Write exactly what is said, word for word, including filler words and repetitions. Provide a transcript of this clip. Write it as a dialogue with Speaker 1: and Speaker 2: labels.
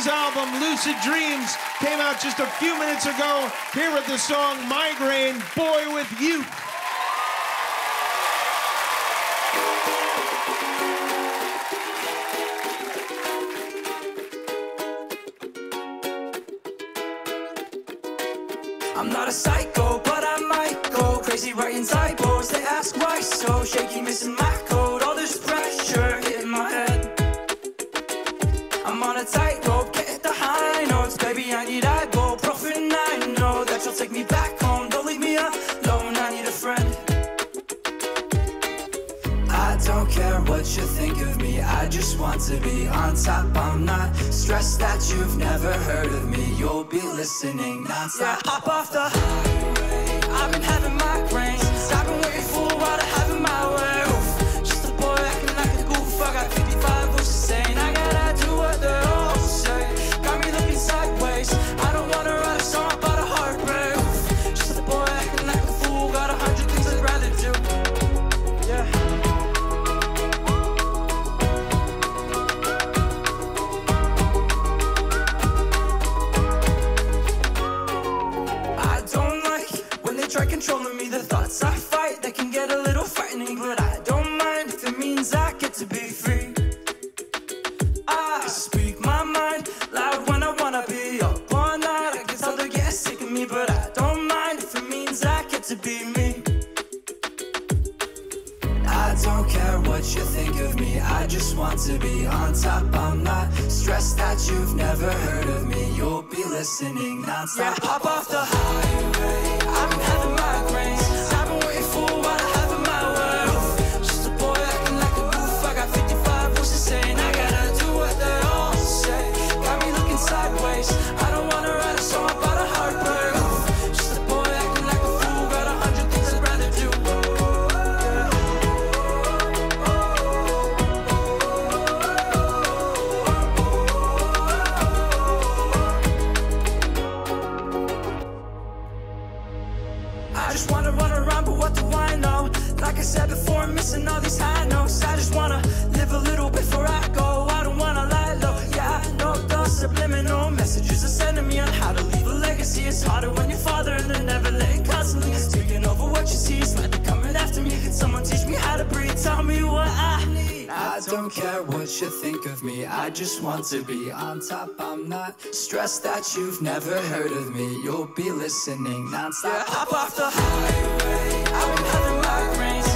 Speaker 1: His album, Lucid Dreams, came out just a few minutes ago. Here with the song, Migraine, Boy with Youth.
Speaker 2: I'm not a psycho, but I might go crazy writing typos. They ask why so shaky, missing my code. All this pressure hitting my head. I'm on a tightrope, getting the high notes. Baby, I need ibuprofen. I know that you'll take me back home. Don't leave me alone, I need a friend. I don't care what you think of me, I just want to be on top. I'm not stressed that you've never heard of me. You'll be listening non-stop. Yeah, hop off the highway, I've been having migraines. I've been waiting for a while to have it my way. Oof, just a boy acting like a goof. I got fifty-five voices saying I gotta do what they all say. Got me looking sideways, I don't wanna write a song about a heartbreak. Oof, just a boy acting like a fool. Got a hundred things I'd rather do. Yeah. Try controlling me, the thoughts I fight, they can get a little frightening, but I don't mind if it means I get to be free. I speak my mind loud when I wanna be up all night. I can tell they're getting sick of me, but I don't mind if it means I get to be me. I don't care what you think of me, I just want to be on top. I'm not stressed that you've never heard of me. You'll be listening non-stop. Yeah, hop off the highway, I've been having migraines. I've been waiting for a while to have it my way. Just a boy acting like a goof. I got fifty-five voices saying I gotta do what they all say. Got me looking sideways, I don't wanna write a song about a heartbreak. Just a boy acting like a fool. Got a hundred things I'd rather do. I just wanna run around, but what do I know? Like I said before, I'm missing all these high notes. I just wanna live a little before I go. I don't wanna lie low. Yeah, I know the subliminal messages are sending me on how to leave a legacy. It's harder when your father and the never letting constantly speaking over what you see. It's like they're coming after me. Can someone teach me how to breathe? Tell me what I need. I don't care what you think of me, I just want to be on top. I'm not stressed that you've never heard of me. You'll be listening non-stop. Yeah, hop off the highway, I've been having migraines.